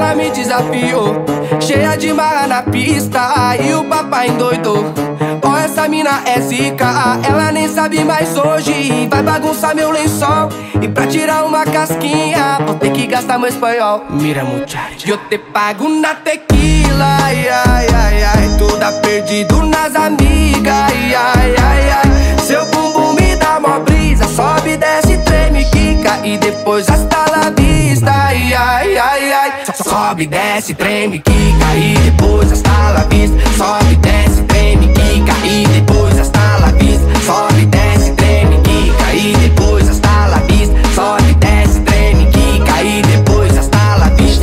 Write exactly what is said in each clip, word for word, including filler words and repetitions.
Ela me desafiou, cheia de marra na pista, e o papai endoidou. Ó, essa mina é zica, ela nem sabe mais hoje. Vai bagunçar meu lençol, e pra tirar uma casquinha vou ter que gastar meu espanhol. Mira, muchacha, eu te pago na tequila, ai, ai, ai, ai. Toda perdido nas amigas, ai, ai, ai, ai. Seu bumbum me dá mó brisa, sobe, desce, treme, quica, e depois hasta la vista, ai, ai, ai, ai. Sobe, desce, treme, quica, e depois hasta la vista. Sobe, desce, treme, quica, e depois hasta la vista. Sobe, desce, treme, quica, e depois hasta la vista. Sobe, desce, treme, quica, e depois hasta la vista.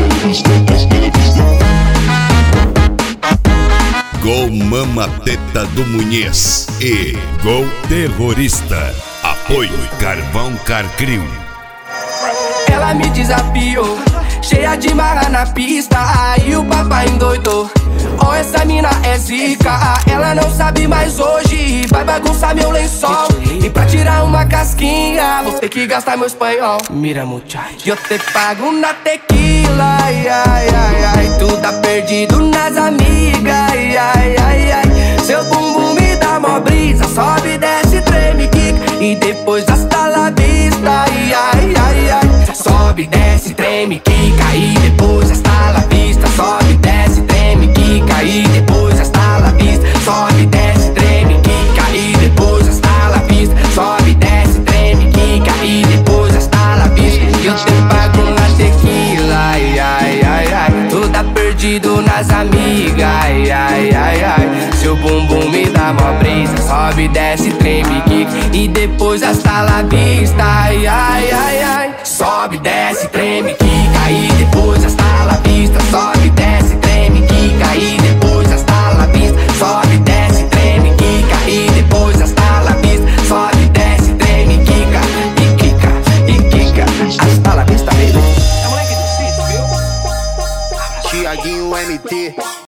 Gol Mama Teta do Munhez e Gol Terrorista. Apoio Carvão Carcril. Ela me desafiou, cheia de marra na pista, aí o papai endoidou. Ó, essa mina é zica, ela não sabe mais hoje. Vai bagunçar meu lençol, e pra tirar uma casquinha vou ter que gastar meu espanhol. Mira, muchacha, eu te pago na tequila, ai, ai, ai, ai. Tu tá perdido nas amigas, ai, ai, ai, ai. Seu bumbum me dá mó brisa, sobe, desce, treme, quica, e depois hasta la vista, ai, ai, ai, ai. Sobe, desce, treme, quica, e depois hasta la vista. Sobe, desce, treme, quica, e depois hasta la vista. Sobe, desce, treme, quica, e depois hasta la vista. Sobe, desce, treme, quica, e depois hasta la vista. Eu te pago na tequila, ai, ai, ai, ai. Tu tá perdido nas amigas, ai, ai, ai, ai. Seu bumbum me dá mó brisa, sobe, desce, treme, quica, e depois hasta la vista, ai, ai, ai, ai. Sobe, desce, treme, quica, e depois hasta la vista. Sobe, desce, treme, quica, e depois hasta la vista. Sobe, desce, treme, quica, e depois hasta la vista. Sobe, desce, treme, quica, e quica, e quica, hasta la vista, baby. É moleque do sítio, viu? Tiaguinho M T.